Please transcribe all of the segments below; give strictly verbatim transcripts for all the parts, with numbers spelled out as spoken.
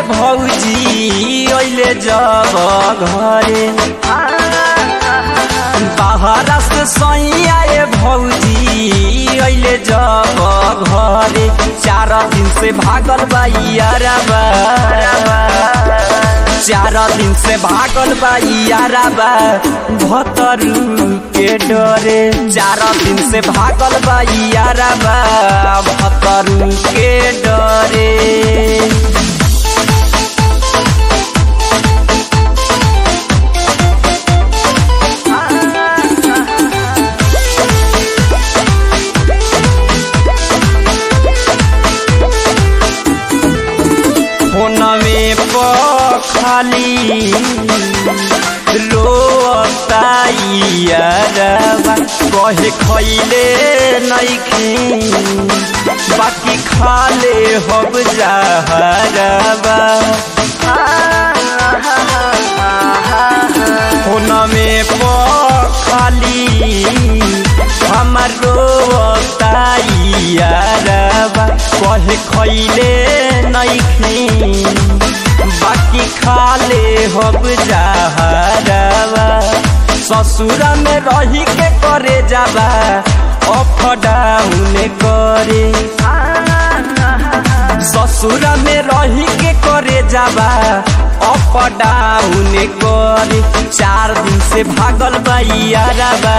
भौजी ओइले जब घरे बाहर से सैया ए भौजी ओइले जब घरे चार दिन से भागल बाइयाराबा चार दिन से भागल बाइयाराबा भतरू के डरे चार दिन से भागल बाइयाराबा भतरू के डरे में खाली रोताइयाराबा कहे खैले नइखे बाकी खाले हब जहराबा होना में खाली हमर रोताइयाराबा कहे खैले नइखे बाकी खाले हब जहराबा ससुर में रही के करे जाबा अप डाउन करे ससुर में रही के करे जाबा अप डाउन करे चार दिन से भागल बाइयाराबा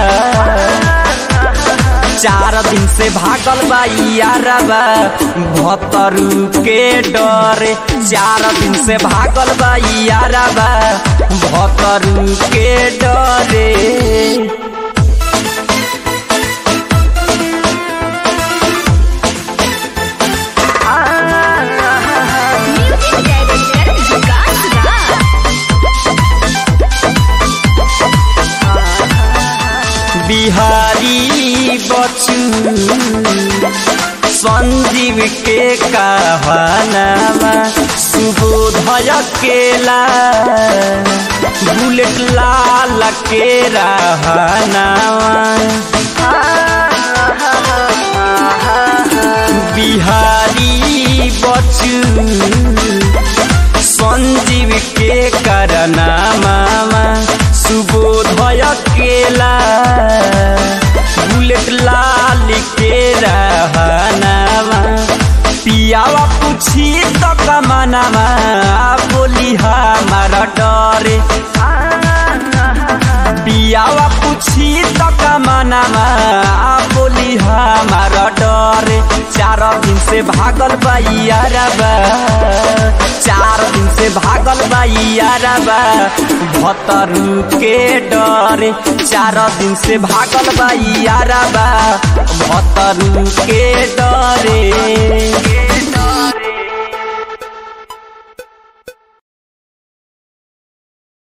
चार दिन से भागल बाइयाराबा भतरू के डरे चार दिन से भागल बाइयाराबा भतरू के डरे बिहारी बचू संजीव के कहानामा सुबोधय केला बुलेट लाल के रहनामा बिहारी बचू संजीव के करनामा सुबोधय केला बुलेट लाल के रहनामा पियावा पूछी तो कमानामा बोली हमारा डरे पियावा पूछी तो कमानामा बोली हमारा डरे चार दिन से भागल बाइयाराबा चार दिन से भागल बाइयाराबा भतरू के डरे चार दिन से भागल बाइयाराबा भतरू के डरे।